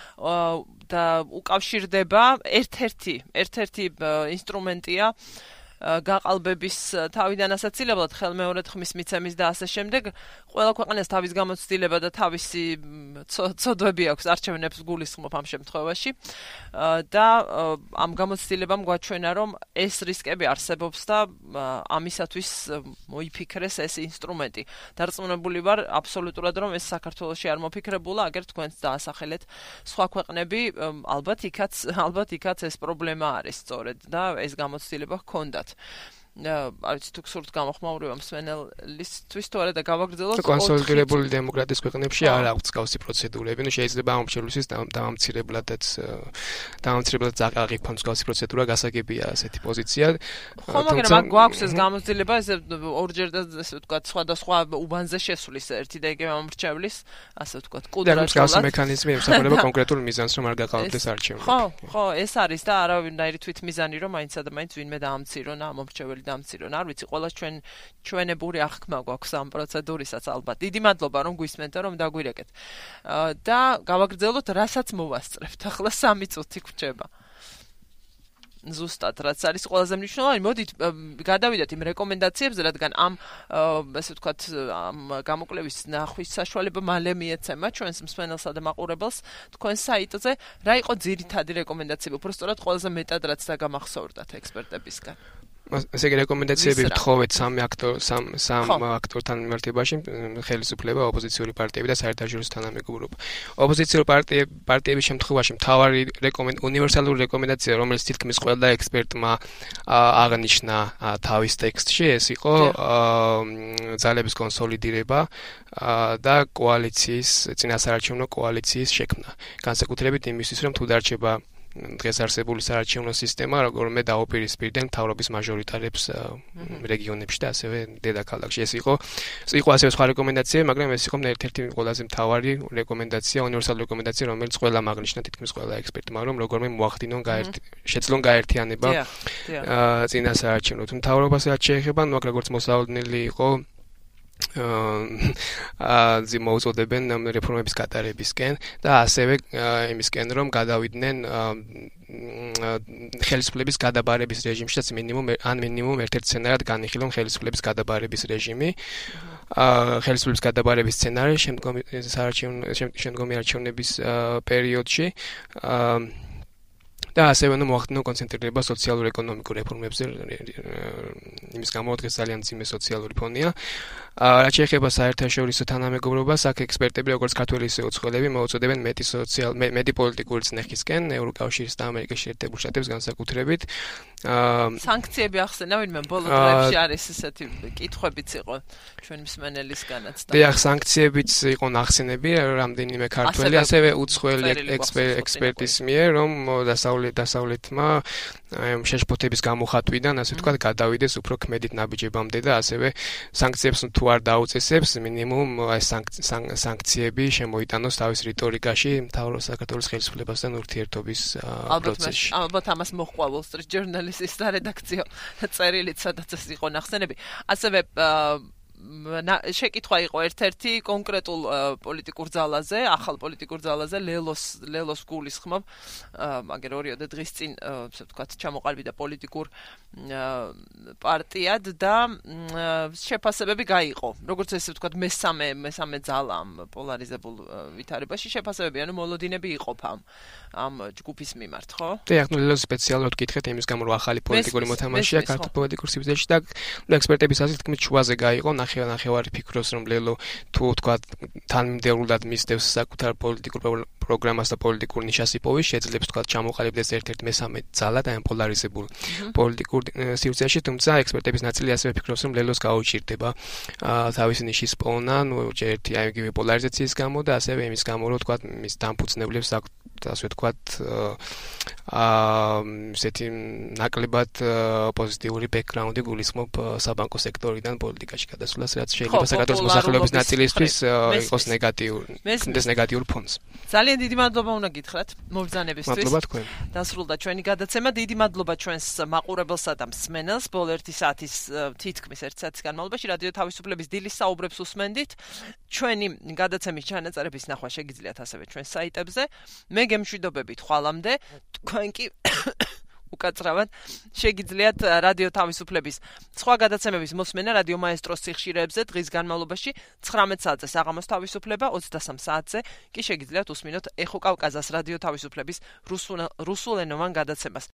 და უკავშირდება ერთ-ერთი ინსტრუმენტია გაყალბების თავიდან ასაცილებლად ხელმეორედ ხმის მიცემის და ასე შემდეგ ყველა ქვეყანას თავის გამოცდილება და თავისი ცოდვები აქვს არჩევნებს გულისხმობ ამ შემთხვევაში და ამ გამოცდილებამ გვაჩვენა რომ ეს რისკები არსებობს და ამისათვის მოიფიქრეს ეს ინსტრუმენტი დარწმუნებული ვარ აბსოლუტურად რომ ეს საქართველოში არ მოფიქრებულა აგერ თქვენც დაასახელეთ სხვა ქვეყნები ალბათ იქაც ეს პრობლემა არის სწორედ და ეს გამოცდილება ჰქონდათ არის თუ გსურთ გამოხმაურება მსვენელისთვის თუ არა და გავაგრძელოთ კონსოლიდირებული დემოკრატიის ქვეყნებში არ აქვს გავსი პროცედურები, ну შეიძლება ამ შემთხვევაში დამამცირებლადაც აღიქვამს გავსი პროცედურა, გასაგებია ასეთი პოზიცია. ხო, მაგრამ გვაქვს ეს გამოცდილება, ეს ორჯერ და ესე ვთქვათ, სხვადასხვა უბანზე შესulis ერთი და იგივე მომრჩევლის, ასე ვთქვათ, კუდრას გავსი მექანიზმი ემსახურება კონკრეტულ მიზანს, რომ არ გაყალბდეს არჩევნები. ხო, ეს არის და არავინაირი თვითმიზანი, რომ მაინც და მაინც ვინმე დაამცირონ ამ მომრჩეველი დამცირონ. არ ვიცი, ყველა ჩვენებური აღქმა გვაქვს ამ პროცედურისაც ალბათ. დიდი მადლობა რომ გვისმენთ და რომ დაგვირეკეთ. და გავაგრძელოთ, რასაც მოვასწრებთ. ახლა 3 წუთი გვჭება. ზუსტად, რაც არის ყველაზე მნიშვნელოვანი. მოდით გადავიდეთ იმ რეკომენდაციებზე, რადგან ამ ესე ვთქვათ, ამ გამოკვლევის ნახვის საშუალება მალე მიეცემა ჩვენს მსმენელსა და მაყურებელს თქვენ საიტზე. რა იყო ძირითადი რეკომენდაციები? უბრალოდ ყველაზე მეტად რაც დაგამახსოვრდათ ექსპერტებისგან. ესე იგი რეკომენდაციები ვთხოვეთ სამ აქტორთან მიმართებაში ხელისუფლება, ოპოზიციური პარტიები და საერთაშორისო თანამეგობრობა. ოპოზიციური პარტიების შემთხვევაში მთავარი უნივერსალური რეკომენდაცია, რომელიც თითქმის ყველა ექსპერტმა აღნიშნა თავის ტექსტში, ეს იყო ძალების კონსოლიდირება და კოალიციის, წინასაარჩევნო კოალიციის შექმნა. განსაკუთრებით იმისთვის, რომ თუ დარჩება დღეს არსებული საარჩევნო სისტემა, როგორმე დაუპირისპირდნენ მთავრობის მაჟორიტარებს რეგიონებში და ასევე დედაქალაქში. ეს იყო ასევე სხვა რეკომენდაციები, მაგრამ ეს იყო ერთ-ერთი ყველაზე მთავარი რეკომენდაცია, უნივერსალური რეკომენდაცია, რომელიც ყველამ აღნიშნა თითქმის ყველა ექსპერტმა, რომ როგორმე მოახდინონ შეძლონ გაერთიანება წინასაარჩევნო. თუ მთავრობას რაც შეეხება, ნუ აქ როგორც მოსავალნელი იყო მოუწოდებენ რეფორმების გატარებისკენ და ასევე იმისკენ რომ გადავიდნენ ხელისუფლების გადაბარების რეჟიმში და მინიმუმ ერთ-ერთ სცენარად განიხილონ ხელისუფლების გადაბარების რეჟიმი. ხელისუფლების გადაბარების სცენარი შემდგომი არჩევნების პერიოდში და ასევე მოახდინონ კონცენტრირება სოციალურ-ეკონომიკურ რეფორმებზე, იმის გამო დღეს ძალიან მძიმე სოციალური ფონია. რაც შეეხება საერთაშორისო თანამეგობრობას, აქ ექსპერტები, როგორც ქართველი ისე უცხოელები, მოუწოდებენ მეტი პოლიტიკური წნეხისკენ ევროკავშირის და ამერიკის შეერთებულ შტატებს განსაკუთრებით. სანქციები ახსენა, ვინმე ბოლო დღეებში არის ესეთი კითხვებიც იყო ჩვენ მსმენელისგანაც. დიახ, სანქციებიც იყო ნახსენები რამდენიმე ქართველი, ასევე უცხოელი ექსპერტის მიერ, რომ დასავლეთმა შეშფოთების გამოხატვიდან, ასე ვთქვათ, გადავიდეს უფრო ქმედით ნაბიჯებამდე და ასევე სანქციებს თუ არ დაუწესებს, მინიმუმ ეს სანქციები შემოიტანოს თავის რიტორიკაში მთავრ საქართველოს ხელისუფლებასთან ურთიერთობის პროცესში. ალბათ ამას მოჰყვა Wall Street Journal-ის რედაქციო წერილით, სადაც ეს იყო ნახსენები. ასევე შეკითხვა იყო ერთ-ერთი კონკრეტულ პოლიტიკურ ძალაზე, ახალ პოლიტიკურ ძალაზე, ლელოს გულისხმობ, მაგერ ორიოდე დღის წინ, ასე ვთქვათ, ჩამოყალიბდა პოლიტიკურ პარტიად და შეფასებები გაიყო. როგორც ესე ვთქვათ, მესამე ძალა ამ პოლარიზებულ ვითარებაში შეფასებები, ანუ მოლოდინები იყოფა ამ ჯგუფის მიმართ, ხო? დიახ, ლელოს სპეციალურად გითხეთ იმის გამო, რომ ახალი პოლიტიკური მოთამაშეა ქართულ პოლიტიკურ სიბრძოლეში და ექსპერტების აზრით თქმით შუაზე გაიყო, ნახევარი ფიქრობს, რომ ლელო თუ ვთქვათ თანმიმდევრულად მისდევს საკუთარ პოლიტიკურ პროგრამას და პოლიტიკურ ნიშას იპოვის, შეძლებს ვთქვათ ჩამოყალიბდეს ერთ-ერთ მესამე ძალა და ამ პოლარიზებულ პოლიტიკურ სივრცეში, თუმცა ექსპერტების ნაწილი ასევე ფიქრობს, რომ ლელოს გაუჭირდება თავისი ნიშის პოვნა, ერთი აიგივე პოლარიზაციის გამო და ასევე იმის გამო, რომ ვთქვათ მის დამფუძნებლებს აქვს ასე ვთქვათ ესეთი ნაკლებად პოზიტიური ბექგრაუნდი გულისხმობ საბანკო სექტორიდან პოლიტიკაში გადასვლას, რაც შეიძლება საქართველოს მოსახლეობის ნაწილისთვის იყოს ნეგატიურ ფონს. ძალიან დიდი მადლობა უნდა გითხრათ მობრძანებისთვის. მადლობა თქვენ. დასრულდა ჩვენი გადაცემა. დიდი მადლობა ჩვენს მაყურებელსა და მსმენელს. ბოლო 1 საათის თითქმის 1 საათის განმავლობაში რადიო თავისუფლების დილის საუბრებს უსმენდით. ჩვენი გადაცემის ჩანაწერების ნახვა შეგიძლიათ ასევე ჩვენს საიტებზე. მე გემშვიდობებით ხვალამდე. თქვენ კი უკაცრავად შეგიძლიათ რადიო თავისუფლების სხვა გადაცემების მოსმენა რადიო მაესტროს სიხშირეებზე დღის განმავლობაში 19 საათზე საღამოს თავისუფლება 23 საათზე კი შეგიძლიათ უსმინოთ ეხო კავკაზას რადიო თავისუფლების რუსულენოვან გადაცემას.